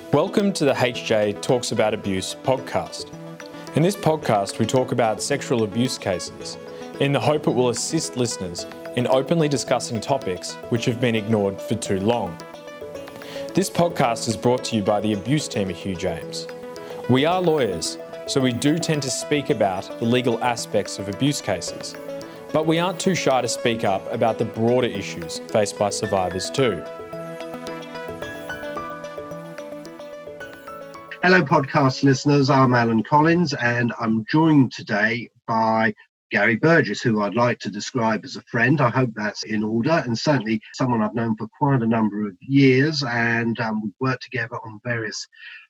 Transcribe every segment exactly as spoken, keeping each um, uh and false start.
Welcome to the H J Talks About Abuse podcast. In this podcast, we talk about sexual abuse cases in the hope it will assist listeners in openly discussing topics which have been ignored for too long. This podcast is brought to you by the abuse team at Hugh James. We are lawyers, so we do tend to speak about the legal aspects of abuse cases, but we aren't too shy to speak up about the broader issues faced by survivors too. Hello, podcast listeners. I'm Alan Collins, and I'm joined today by Gary Burgess, who I'd like to describe as a friend. I hope that's in order, and certainly someone I've known for quite a number of years, and um, we've worked together on various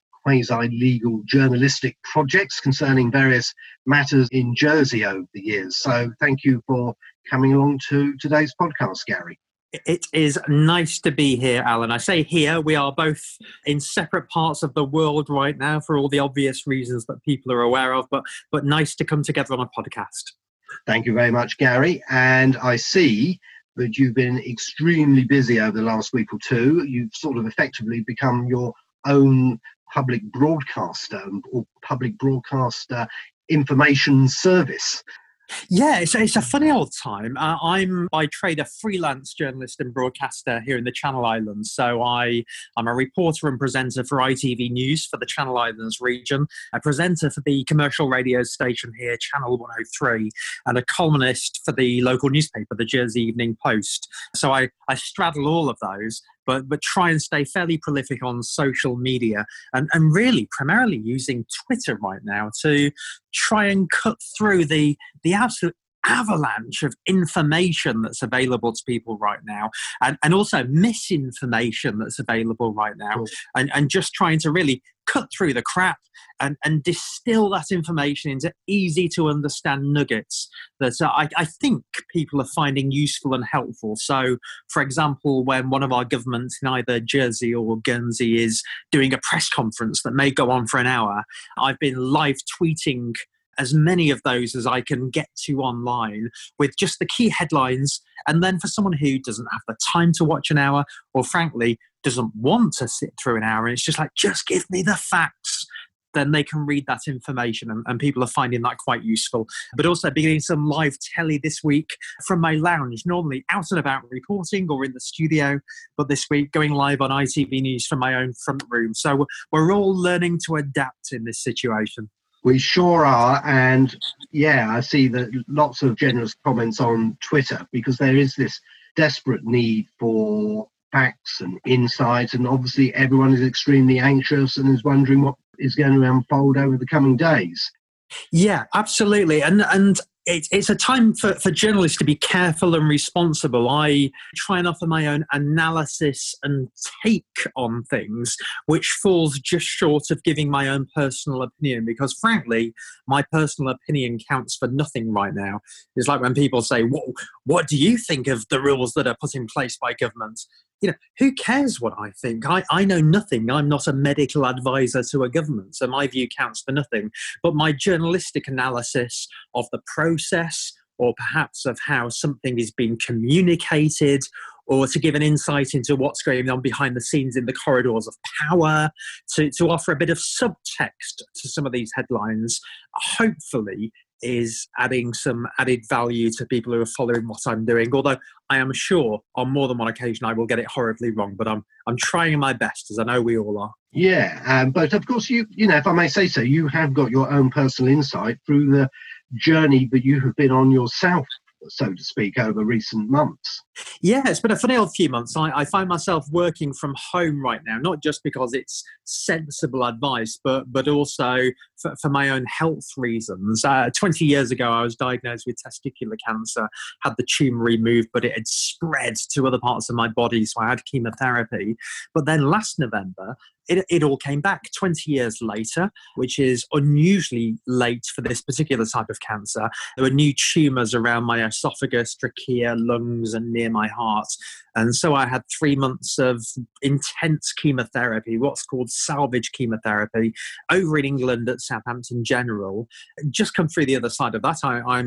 quasi-legal journalistic projects concerning various matters in Jersey over the years. So thank you for coming along to today's podcast, Gary. It is nice to be here, Alan. I say here, we are both in separate parts of the world right now for all the obvious reasons that people are aware of, but but nice to come together on a podcast. Thank you very much, Gary. And I see that you've been extremely busy over the last week or two. You've sort of effectively become your own public broadcaster or public broadcaster information service. Yeah, it's, it's a funny old time. Uh, I'm by trade a freelance journalist and broadcaster here in the Channel Islands. So I, I'm a reporter and presenter for I T V News for the Channel Islands region, a presenter for the commercial radio station here, Channel one oh three, and a columnist for the local newspaper, the Jersey Evening Post. So I, I straddle all of those. But, but try and stay fairly prolific on social media and, and really primarily using Twitter right now to try and cut through the, the absolute avalanche of information that's available to people right now and, and also misinformation that's available right now Cool. and, and just trying to really cut through the crap and, and distill that information into easy to understand nuggets that uh, I, I think people are finding useful and helpful. So, for example, when one of our governments in either Jersey or Guernsey is doing a press conference that may go on for an hour, I've been live tweeting as many of those as I can get to online with just the key headlines. And then for someone who doesn't have the time to watch an hour or frankly doesn't want to sit through an hour, and it's just like, just give me the facts, then they can read that information, and, and people are finding that quite useful. But also beginning some live telly this week from my lounge, normally out and about reporting or in the studio, but this week going live on I T V News from my own front room. So we're all learning to adapt in this situation. We sure are. And yeah, I see that lots of generous comments on Twitter because there is this desperate need for facts and insight. And obviously everyone is extremely anxious and is wondering what is going to unfold over the coming days. Yeah, absolutely. And and it, it's a time for, for journalists to be careful and responsible. I try and offer my own analysis and take on things, which falls just short of giving my own personal opinion, because frankly, my personal opinion counts for nothing right now. It's like when people say, what, what do you think of the rules that are put in place by government? You know, who cares what I think? I, I know nothing. I'm not a medical advisor to a government, so my view counts for nothing. But my journalistic analysis of the process, or perhaps of how something is being communicated, or to give an insight into what's going on behind the scenes in the corridors of power, to, to offer a bit of subtext to some of these headlines, hopefully is adding some added value to people who are following what I'm doing. Although I am sure on more than one occasion I will get it horribly wrong, but I'm I'm trying my best, as I know we all are. Yeah, um, but of course, you you know, if I may say so, you have got your own personal insight through the journey that you have been on yourself, so to speak, over recent months. Yeah, it's been a funny old few months. I, I find myself working from home right now, not just because it's sensible advice, but but also for, for my own health reasons. Uh, twenty years ago, I was diagnosed with testicular cancer, had the tumour removed, but it had spread to other parts of my body, so I had chemotherapy. But then last November, It, it all came back twenty years later, which is unusually late for this particular type of cancer. There were new tumours around my esophagus, trachea, lungs, and near my heart. And so I had three months of intense chemotherapy, what's called salvage chemotherapy, over in England at Southampton General. Just come through the other side of that. I, I'm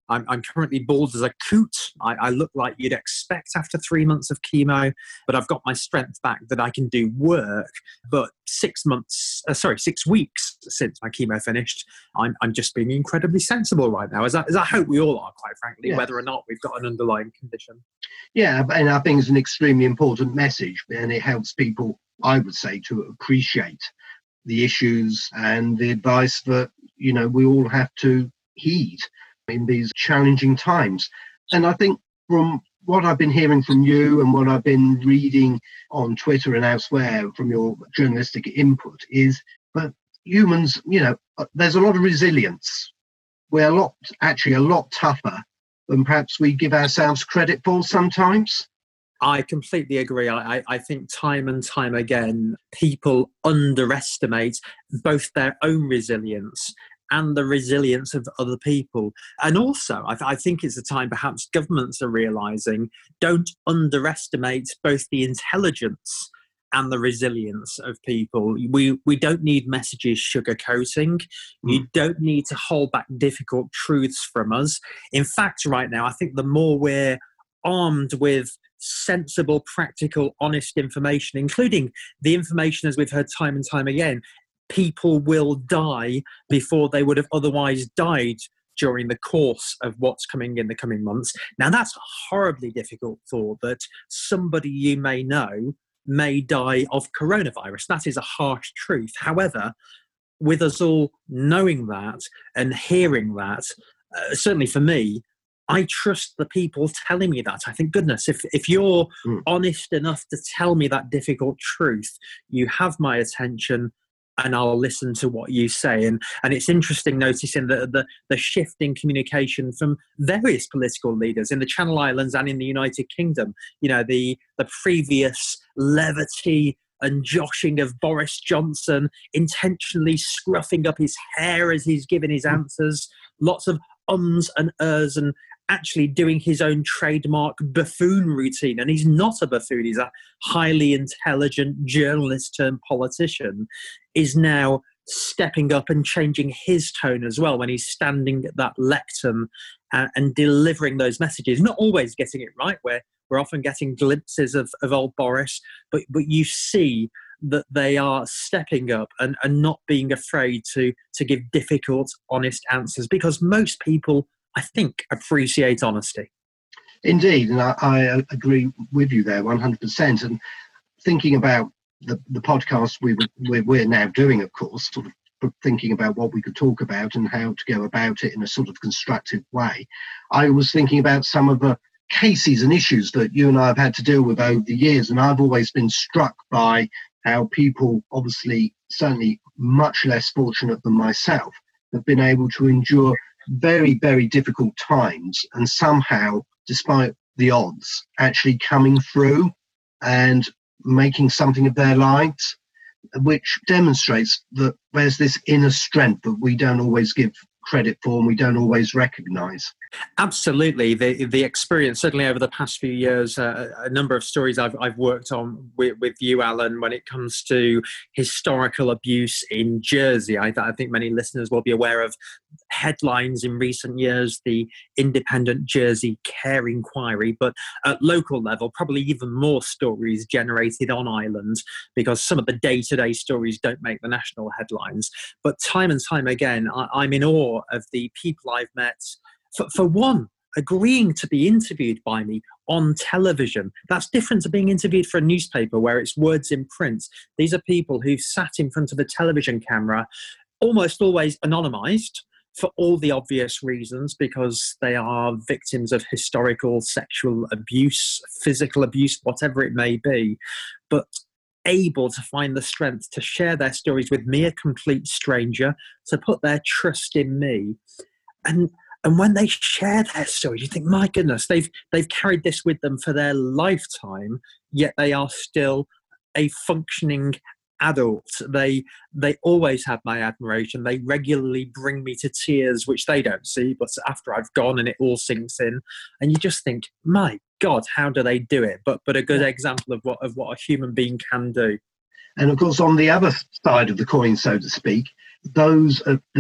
I'm, I'm currently bald as a coot. I, I look like you'd expect after three months of chemo, but I've got my strength back that I can do work. But six months, uh, sorry, six weeks since my chemo finished, I'm, I'm just being incredibly sensible right now, as I, as I hope we all are, quite frankly, Yeah. whether or not we've got an underlying condition. Yeah, and I think it's an extremely important message, and it helps people, I would say, to appreciate the issues and the advice that, you know, we all have to heed in these challenging times. And I think from what I've been hearing from you and what I've been reading on Twitter and elsewhere from your journalistic input is that humans, you know, there's a lot of resilience. We're a lot, actually a lot tougher than perhaps we give ourselves credit for sometimes. I completely agree. I, I think time and time again, people underestimate both their own resilience and the resilience of other people. And also, I, th- I think it's a time perhaps governments are realising, don't underestimate both the intelligence and the resilience of people. We we don't need messages sugarcoating. Mm. You don't need to hold back difficult truths from us. In fact, right now, I think the more we're armed with sensible, practical, honest information, including the information, as we've heard time and time again, people will die before they would have otherwise died during the course of what's coming in the coming months. Now, that's a horribly difficult thought, that somebody you may know may die of coronavirus. That is a harsh truth. However, with us all knowing that and hearing that, uh, certainly for me, I trust the people telling me that. I think, goodness, if, if you're mm. honest enough to tell me that difficult truth, you have my attention and I'll listen to what you say. And, and it's interesting noticing the, the, the shift in communication from various political leaders in the Channel Islands and in the United Kingdom. You know, the, the previous levity and joshing of Boris Johnson, intentionally scruffing up his hair as he's given his answers, lots of ums and ers, and actually doing his own trademark buffoon routine. And he's not a buffoon, he's a highly intelligent journalist turned politician, is now stepping up and changing his tone as well when he's standing at that lectern and, and delivering those messages. Not always getting it right, where we're often getting glimpses of, of old Boris, but, but you see that they are stepping up and, and not being afraid to, to give difficult, honest answers, because most people, I think, appreciate honesty. Indeed, and I, I agree with you there one hundred percent. And thinking about the, the podcast we we're, we're now doing, of course, sort of thinking about what we could talk about and how to go about it in a sort of constructive way, I was thinking about some of the cases and issues that you and I have had to deal with over the years. And I've always been struck by how people, obviously, certainly much less fortunate than myself, have been able to endure very, very difficult times and somehow, despite the odds, actually coming through and making something of their lives, which demonstrates that there's this inner strength that we don't always give credit for and we don't always recognise. Absolutely. The the experience, certainly over the past few years, uh, a number of stories I've I've worked on with, with you, Alan, when it comes to historical abuse in Jersey. I, I think many listeners will be aware of headlines in recent years, the Independent Jersey Care Inquiry, but at local level, probably even more stories generated on island, because some of the day-to-day stories don't make the national headlines. But time and time again, I, I'm in awe of the people I've met, for, for one, agreeing to be interviewed by me on television. That's different to being interviewed for a newspaper where it's words in print. These are people who've sat in front of a television camera, almost always anonymised, for all the obvious reasons, because they are victims of historical sexual abuse, physical abuse, whatever it may be, but able to find the strength to share their stories with me, a complete stranger, to put their trust in me. And and when they share their stories, you think, my goodness, they've they've carried this with them for their lifetime, yet they are still a functioning adult. They they always have my admiration. They regularly bring me to tears, which they don't see, but after I've gone and it all sinks in, and you just think, my God, how do they do it? But but a good example of what of what a human being can do. And of course, on the other side of the coin, so to speak, those at the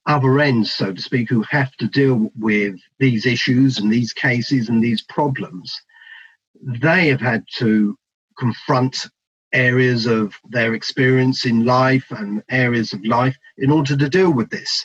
other end, so to speak, who have to deal with these issues and these cases and these problems, they have had to confront areas of their experience in life and areas of life in order to deal with this.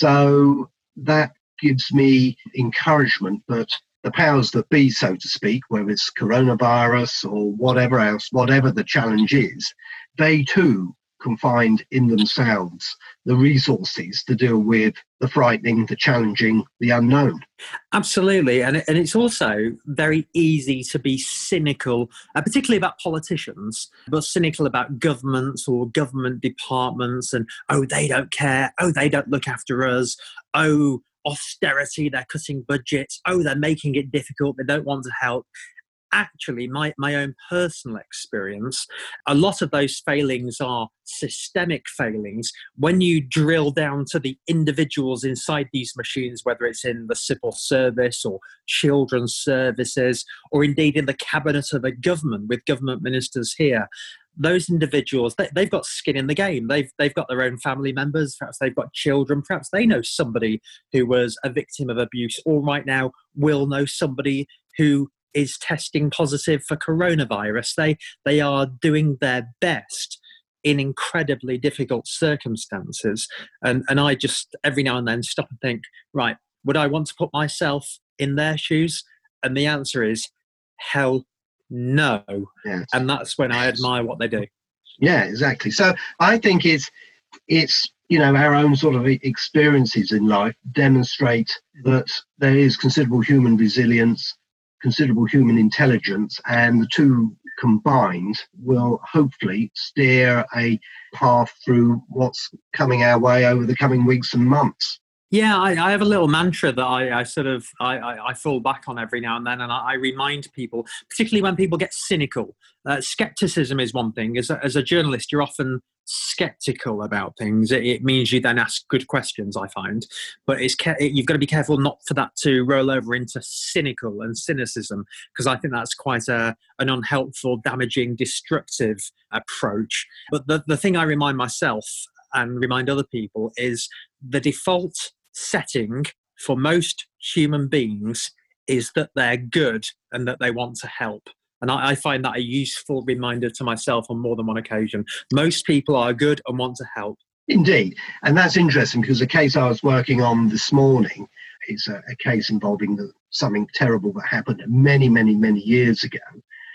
So that gives me encouragement that the powers that be, so to speak, whether it's coronavirus or whatever else, whatever the challenge is, they too can find in themselves the resources to deal with the frightening, the challenging, the unknown. Absolutely. And, it, and it's also very easy to be cynical, uh, particularly about politicians, but cynical about governments or government departments and, oh, they don't care. Oh, they don't look after us. Oh, austerity, they're cutting budgets. Oh, they're making it difficult. They don't want to help. Actually, my, my own personal experience, a lot of those failings are systemic failings. When you drill down to the individuals inside these machines, whether it's in the civil service or children's services, or indeed in the cabinet of a government with government ministers here, those individuals, they, they've got skin in the game. They've, they've got their own family members. Perhaps they've got children. Perhaps they know somebody who was a victim of abuse, or right now will know somebody who is testing positive for coronavirus. They they are doing their best in incredibly difficult circumstances. And, and I just every now and then stop and think, right, would I want to put myself in their shoes? And the answer is hell no. Yes. And that's when I admire what they do. Yeah, exactly. So I think it's it's you know, our own sort of experiences in life demonstrate that there is considerable human resilience, considerable human intelligence, and the two combined will hopefully steer a path through what's coming our way over the coming weeks and months. Yeah, I, I have a little mantra that I, I sort of I, I, I fall back on every now and then, and I, I remind people, particularly when people get cynical. Uh, skepticism is one thing. As a, as a journalist, you're often skeptical about things. It, it means you then ask good questions, I find. But it's it, you've got to be careful not for that to roll over into cynical and cynicism, because I think that's quite a, an unhelpful, damaging, destructive approach. But the, the thing I remind myself and remind other people is the default setting for most human beings is that they're good and that they want to help. And I, I find that a useful reminder to myself on more than one occasion. Most people are good and want to help. Indeed. And that's interesting, because the case I was working on this morning is a, a case involving the, something terrible that happened many, many, many years ago.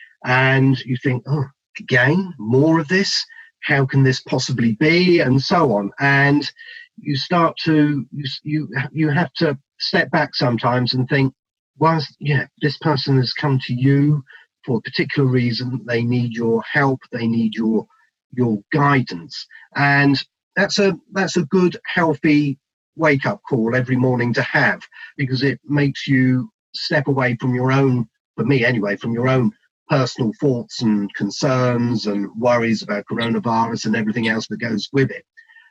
And you think, oh, again, more of this? How can this possibly be? And so on. And you start to, you, you, you have to step back sometimes and think, well, yeah, this person has come to you for a particular reason. They need your help. They need your your guidance, and that's a that's a good, healthy wake-up call every morning to have, because it makes you step away from your own, for me anyway, from your own personal thoughts and concerns and worries about coronavirus and everything else that goes with it,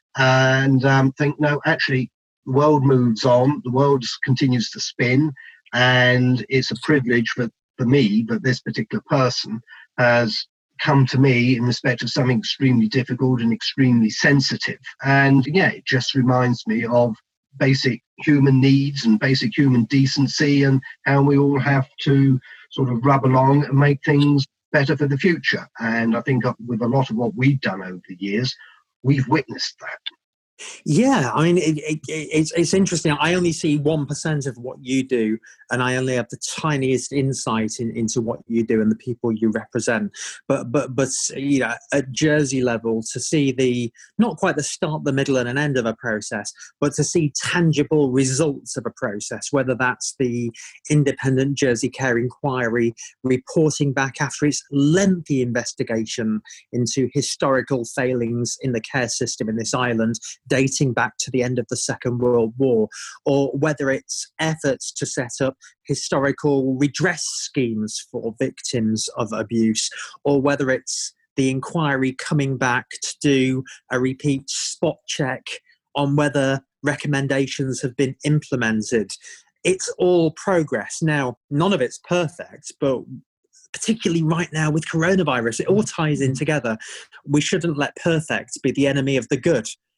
and um, think, no, actually, the world moves on. The world continues to spin, and it's a privilege for for me that this particular person has come to me in respect of something extremely difficult and extremely sensitive. And yeah, it just reminds me of basic human needs and basic human decency, and how we all have to sort of rub along and make things better for the future. And I think with a lot of what we've done over the years, we've witnessed that. Yeah, I mean, it, it, it's it's interesting. I only see one percent of what you do, and I only have the tiniest insight in, into what you do and the people you represent. But but but you know, at Jersey level, to see the not quite the start, the middle, and an end of a process, but to see tangible results of a process, whether that's the independent Jersey Care Inquiry reporting back after its lengthy investigation into historical failings in the care system in this island, dating back to the end of the Second World War, or whether it's efforts to set up historical redress schemes for victims of abuse, or whether it's the inquiry coming back to do a repeat spot check on whether recommendations have been implemented. It's all progress. Now, none of it's perfect, but particularly right now with coronavirus, it all ties in together. We shouldn't let perfect be the enemy of the good.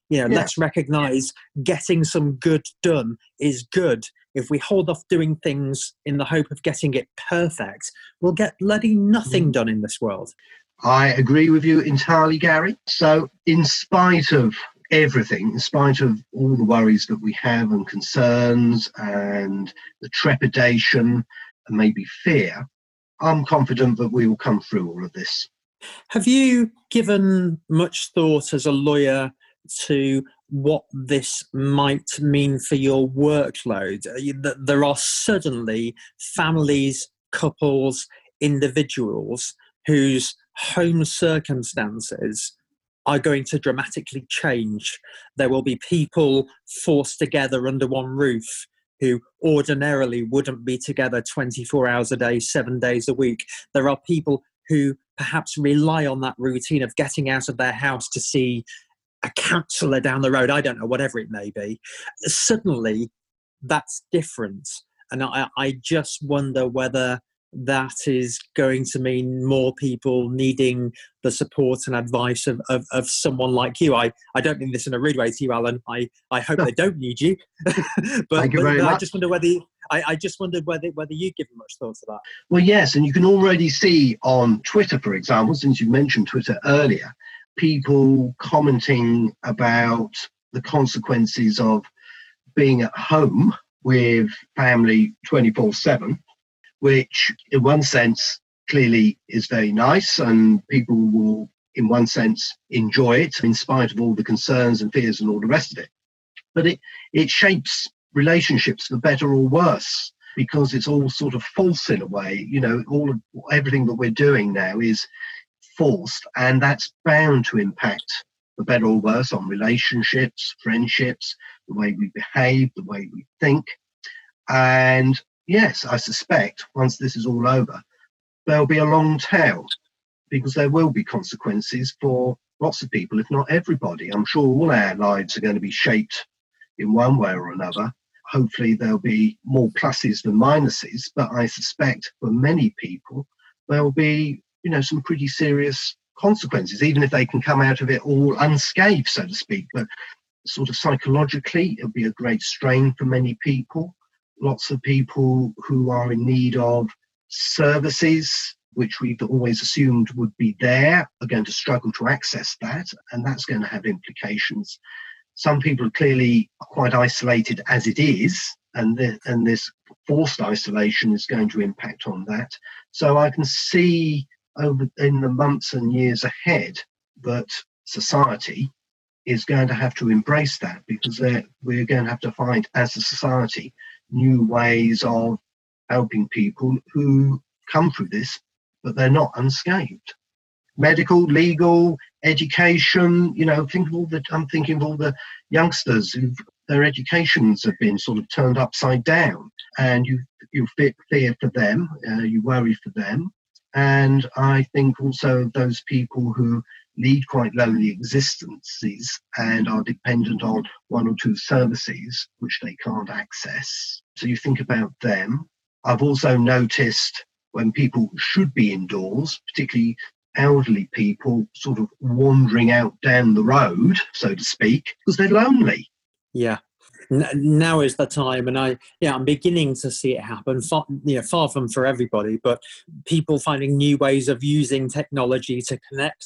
You know, Yeah. let's recognise getting some good done is good. If we hold off doing things in the hope of getting it perfect, we'll get bloody nothing done in this world. I agree with you entirely, Gary. So in spite of everything, in spite of all the worries that we have and concerns and the trepidation and maybe fear, I'm confident that we will come through all of this. Have you given much thought as a lawyer to what this might mean for your workload? There are suddenly families, couples, individuals whose home circumstances are going to dramatically change. There will be people forced together under one roof who ordinarily wouldn't be together twenty-four hours a day, seven days a week. There are people who perhaps rely on that routine of getting out of their house to see a counsellor down the road, I don't know, whatever it may be. Suddenly, that's different. And I, I just wonder whether that is going to mean more people needing the support and advice of, of, of someone like you. I, I don't mean this in a rude way to you, Alan. I, I hope they don't need you. but Thank you but, very but much. I just wonder whether you, I, I just wondered whether whether you've given much thought to that. Well, yes, and you can already see on Twitter, for example, since you mentioned Twitter earlier, people commenting about the consequences of being at home with family twenty-four seven, which in one sense clearly is very nice, and people will in one sense enjoy it in spite of all the concerns and fears and all the rest of it. But it, it shapes relationships for better or worse, because it's all sort of false in a way. You know, all of everything that we're doing now is forced, and that's bound to impact for better or worse on relationships, friendships, the way we behave, the way we think. And yes, I suspect once this is all over, there'll be a long tail, because there will be consequences for lots of people, if not everybody. I'm sure all our lives are going to be shaped in one way or another. Hopefully there'll be more pluses than minuses, but I suspect for many people there'll be, you know, some pretty serious consequences, even if they can come out of it all unscathed, so to speak. But sort of psychologically, it'll be a great strain for many people. Lots of people who are in need of services, which we've always assumed would be there, are going to struggle to access that, and that's going to have implications. Some people are clearly quite isolated as it is, and, the, and this forced isolation is going to impact on that. So I can see over in the months and years ahead that society is going to have to embrace that, because we're going to have to find, as a society, new ways of helping people who come through this, but they're not unscathed. Medical, legal, education, you know, think of all the, I'm thinking of all the youngsters who their educations have been sort of turned upside down, and you you fear for them, uh, you worry for them. And I think also those people who lead quite lonely existences and are dependent on one or two services which they can't access. So you think about them. I've also noticed when people should be indoors, particularly elderly people, sort of wandering out down the road, so to speak, because they're lonely. Yeah. Now is the time, and I, yeah, I'm beginning to see it happen. Far, you know, far from for everybody, but people finding new ways of using technology to connect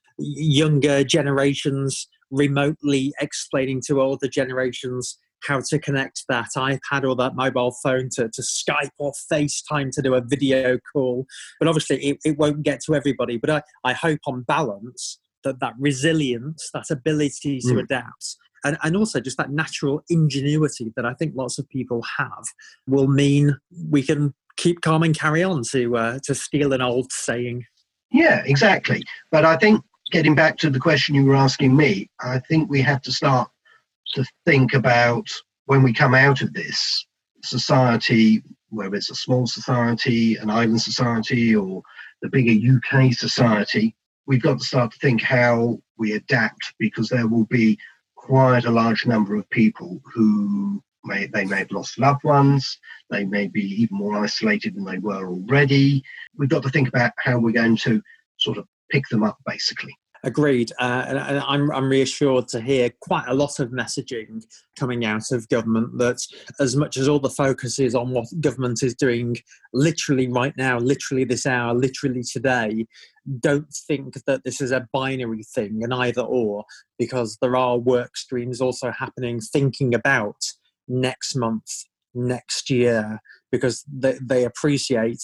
younger generations remotely, explaining to older generations how to connect that iPad or that mobile phone to, to Skype or FaceTime to do a video call. But obviously, it, it won't get to everybody. But I, I hope, on balance, that that resilience, that ability to mm. adapt, And, and also just that natural ingenuity that I think lots of people have will mean we can keep calm and carry on, to uh, to steal an old saying. Yeah, exactly. But I think, getting back to the question you were asking me, I think we have to start to think about, when we come out of this society, whether it's a small society, an island society, or the bigger U K society, we've got to start to think how we adapt, because there will be quite a large number of people who may they may have lost loved ones, they may be even more isolated than they were already. We've got to think about how we're going to sort of pick them up, basically. Agreed, uh, and, and I'm, I'm reassured to hear quite a lot of messaging coming out of government that as much as all the focus is on what government is doing literally right now, literally this hour, literally today, don't think that this is a binary thing, an either or, because there are work streams also happening thinking about next month, next year, because they, they appreciate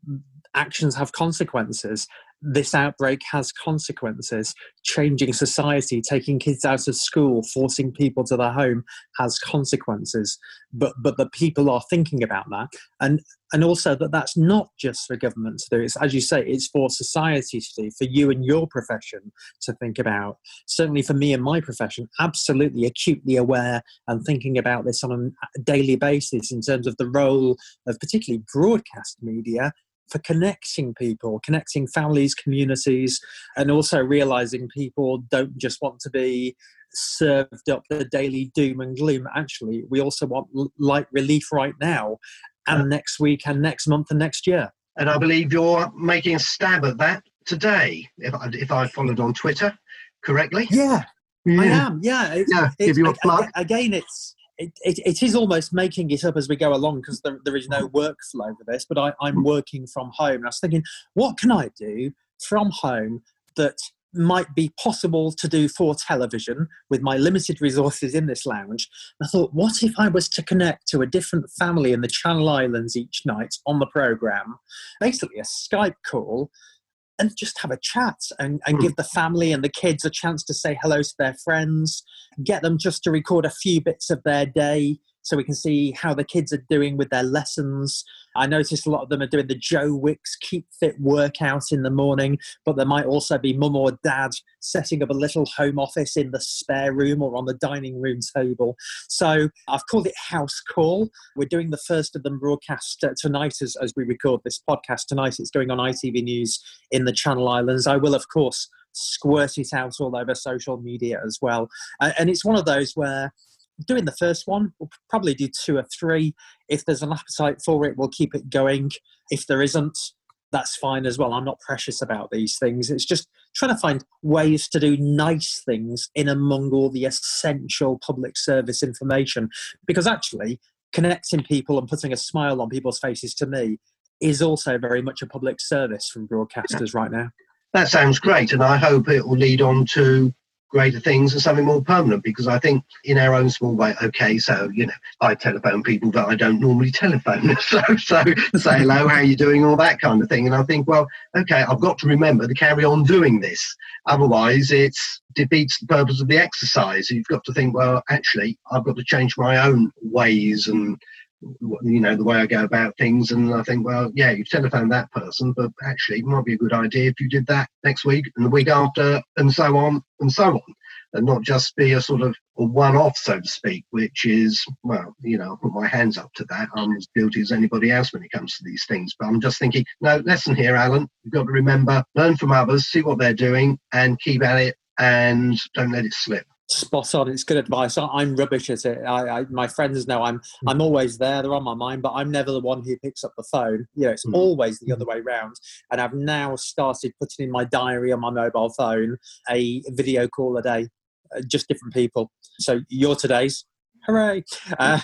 actions have consequences. This outbreak has consequences. Changing society, taking kids out of school, forcing people to their home has consequences. But but the people are thinking about that, and and also that that's not just for government to do. It's, as you say, it's for society to do, for you and your profession to think about. Certainly for me and my profession, absolutely acutely aware and thinking about this on a daily basis in terms of the role of particularly broadcast media for connecting people, connecting families, communities, and also realizing people don't just want to be served up the daily doom and gloom. Actually, we also want light relief right now and next week and next month and next year. And I believe you're making a stab at that today, if I, if I followed on Twitter correctly. Yeah, yeah. I am. Yeah, it's, yeah. It's, give you a plug. Again, it's It, it, it is almost making it up as we go along because there, there is no workflow for this, but I, I'm working from home. And I was thinking, what can I do from home that might be possible to do for television with my limited resources in this lounge? And I thought, what if I was to connect to a different family in the Channel Islands each night on the programme, basically a Skype call, and just have a chat and, and give the family and the kids a chance to say hello to their friends, get them just to record a few bits of their day so we can see how the kids are doing with their lessons. I noticed a lot of them are doing the Joe Wicks Keep Fit workout in the morning, but there might also be mum or dad setting up a little home office in the spare room or on the dining room table. So I've called it House Call. We're doing the first of them broadcast uh, tonight as, as we record this podcast tonight. It's going on I T V News in the Channel Islands. I will, of course, squirt it out all over social media as well. Uh, and it's one of those where doing the first one, we'll probably do two or three. If there's an appetite for it, we'll keep it going. If there isn't, that's fine as well. I'm not precious about these things. It's just trying to find ways to do nice things in among all the essential public service information. Because actually, connecting people and putting a smile on people's faces, to me, is also very much a public service from broadcasters right now. That sounds great, and I hope it will lead on to greater things and something more permanent, because I think in our own small way, okay, so, you know, I telephone people that I don't normally telephone. So, so say hello, how are you doing, all that kind of thing. And I think, well, okay, I've got to remember to carry on doing this. Otherwise, it defeats the purpose of the exercise. You've got to think, well, actually, I've got to change my own ways and, you know, the way I go about things. And I think, well, yeah, you've telephoned that person, but actually it might be a good idea if you did that next week and the week after and so on and so on, and not just be a sort of a one-off, so to speak, which is, well, you know, I'll put my hands up to that. I'm as guilty as anybody else when it comes to these things. But I'm just thinking, no, lesson here, Alan. You've got to remember, learn from others, see what they're doing and keep at it and don't let it slip. Spot on. It's good advice. I'm rubbish at it. I, I, my friends know I'm I'm always there. They're on my mind, but I'm never the one who picks up the phone. You know, it's mm. always the other way round. And I've now started putting in my diary on my mobile phone a video call a day, uh, just different people. So your today's, hooray! Uh,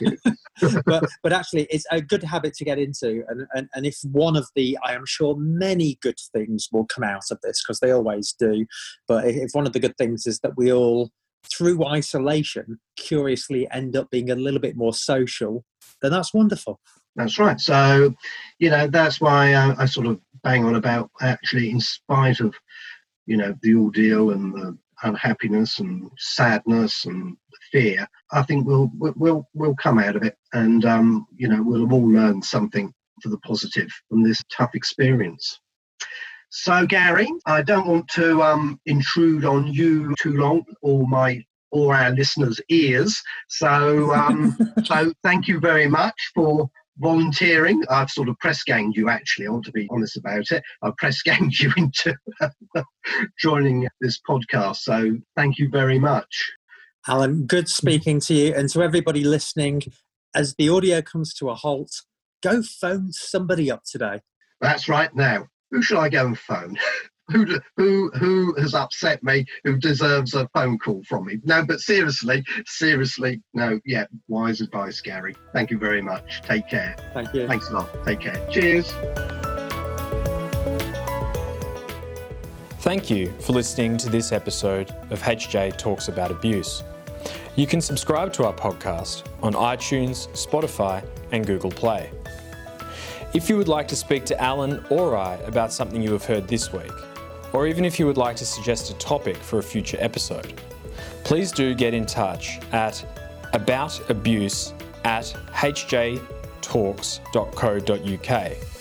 but but actually, it's a good habit to get into. And, and and if one of the, I am sure many good things will come out of this, because they always do. But if one of the good things is that we all, through isolation, curiously end up being a little bit more social, then that's wonderful. That's right. So, you know, that's why uh, I sort of bang on about, actually, in spite of, you know, the ordeal and the unhappiness and sadness and fear, I think we'll we'll we'll come out of it, and um, you know, we'll have all learned something for the positive from this tough experience. So, Gary, I don't want to um, intrude on you too long, or my or our listeners' ears. So, um, so thank you very much for volunteering. I've sort of press ganged you, actually. I want to be honest about it. I've press ganged you into joining this podcast. So, thank you very much, Alan. Good speaking to you, and to everybody listening. As the audio comes to a halt, go phone somebody up today. That's right. Now, who shall I go and phone? who who who has upset me, who deserves a phone call from me. No, but seriously, seriously, no, yeah, wise advice, Gary. Thank you very much. Take care. Thank you. Thanks a lot. Take care. Cheers. Thank you for listening to this episode of H J Talks About Abuse. You can subscribe to our podcast on iTunes, Spotify, and Google Play. If you would like to speak to Alan or I about something you have heard this week, or even if you would like to suggest a topic for a future episode, please do get in touch at aboutabuse at h j talks dot co dot u k.